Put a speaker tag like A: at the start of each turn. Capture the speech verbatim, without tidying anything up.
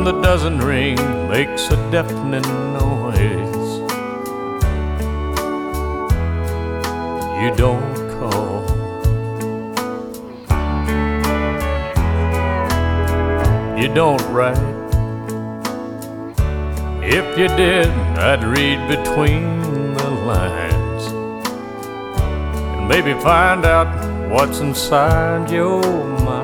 A: phone that doesn't ring makes a deafening noise. You don't call. You don't write. If you did, I'd read between the lines and maybe find out what's inside your mind.